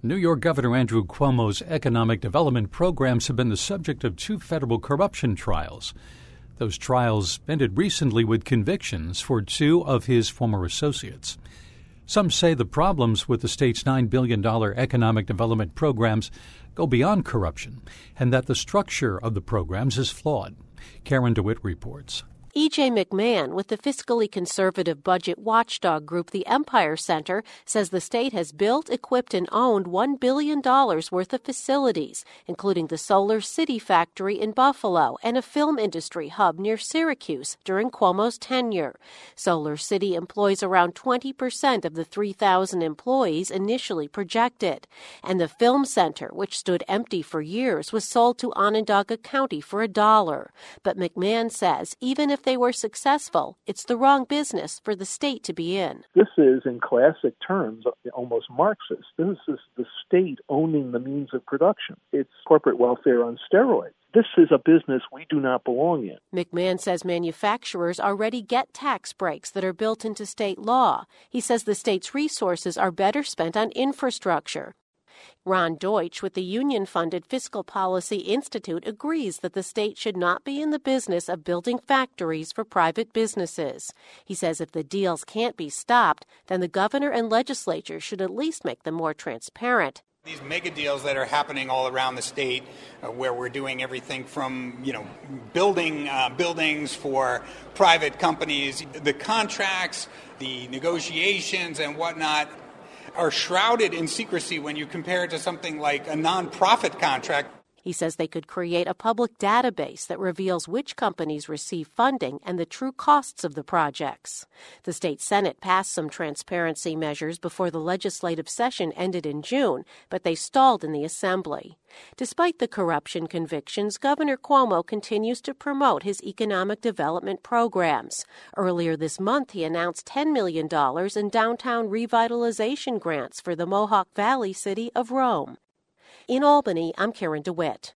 New York Governor Andrew Cuomo's economic development programs have been the subject of 2 federal corruption trials. Those trials ended recently with convictions for 2 of his former associates. Some say the problems with the state's $9 billion economic development programs go beyond corruption and that the structure of the programs is flawed. Karen DeWitt reports. E.J. McMahon with the fiscally conservative budget watchdog group the Empire Center says the state has built, equipped, and owned $1 billion worth of facilities, including the Solar City factory in Buffalo and a film industry hub near Syracuse during Cuomo's tenure. Solar City employs around 20% of the 3,000 employees initially projected. And the film center, which stood empty for years, was sold to Onondaga County for $1. But McMahon says even if they were successful, it's the wrong business for the state to be in. This is, in classic terms, almost Marxist. This is the state owning the means of production. It's corporate welfare on steroids. This is a business we do not belong in. McMahon says manufacturers already get tax breaks that are built into state law. He says the state's resources are better spent on infrastructure. Ron Deutsch with the union-funded Fiscal Policy Institute agrees that the state should not be in the business of building factories for private businesses. He says if the deals can't be stopped, then the governor and legislature should at least make them more transparent. These mega deals that are happening all around the state, where we're doing everything from, building buildings for private companies, the contracts, the negotiations and whatnot, are shrouded in secrecy when you compare it to something like a nonprofit contract. He says they could create a public database that reveals which companies receive funding and the true costs of the projects. The state Senate passed some transparency measures before the legislative session ended in June, but they stalled in the Assembly. Despite the corruption convictions, Governor Cuomo continues to promote his economic development programs. Earlier this month, he announced $10 million in downtown revitalization grants for the Mohawk Valley city of Rome. In Albany, I'm Karen DeWitt.